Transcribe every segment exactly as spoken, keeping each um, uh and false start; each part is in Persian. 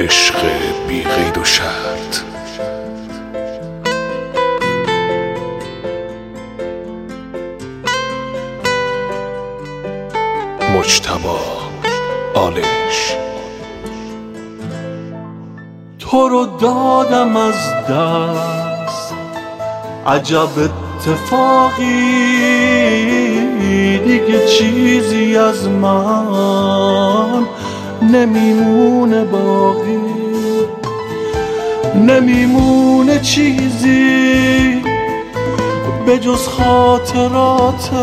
عشق بی قید و شرط. مجتبی آلش. تو رو دادم از دست، عجب اتفاقی، دیگه چیزی از من نمیمونه باقی، نمیمونه چیزی به جز خاطرات،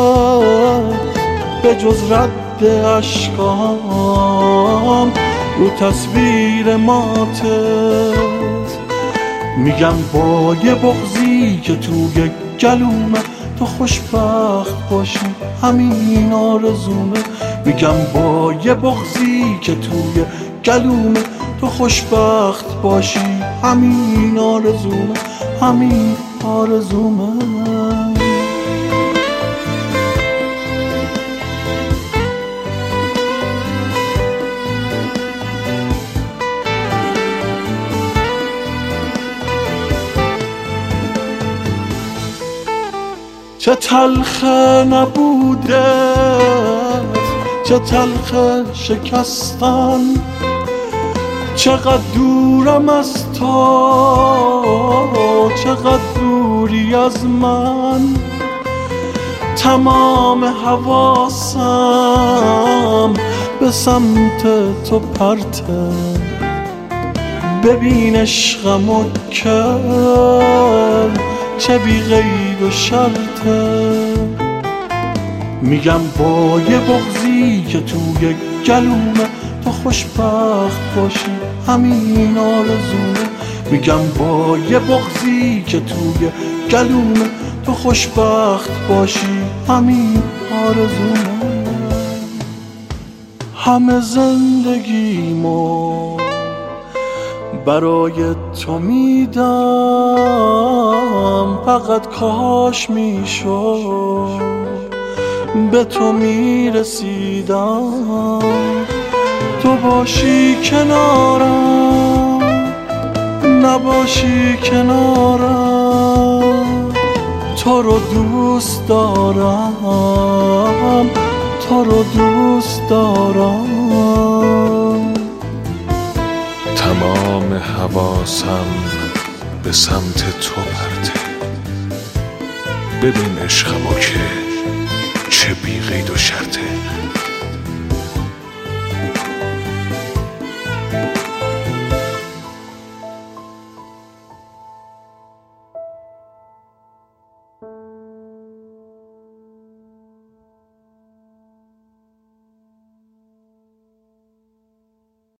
به جز رد اشکام رو تصویر ماتت. میگم با یه بغضی که توی گلومه تو خوشبخت باشی، همین آرزومه. میگم با یه بغضی که توی گلومه تو خوشبخت باشی، همین آرزومه، همین آرزومه. چه تلخه نبوده، چه تلخه شکستن، چقدر دورم از تو، چقدر دوری از من. تمام حواسم به سمت تو پرته، ببین عشقمو که چه بی قید و شرطه. میگم با یه بغضی که توی گلومه تو خوشبخت باشی، همین آرزومه. میگم با یه بغضی که توی گلومه تو خوشبخت باشی، همین آرزومه. همه زندگیمو برای تو میدم، فقط کاش میشد به تو میرسیدم. تو باشی کنارم، نباشی کنارم. تو رو دوست دارم، تو رو دوست دارم. تمام حواسم به سمت تو پرته، ببین عشقمو که چه بی قید و شرطه.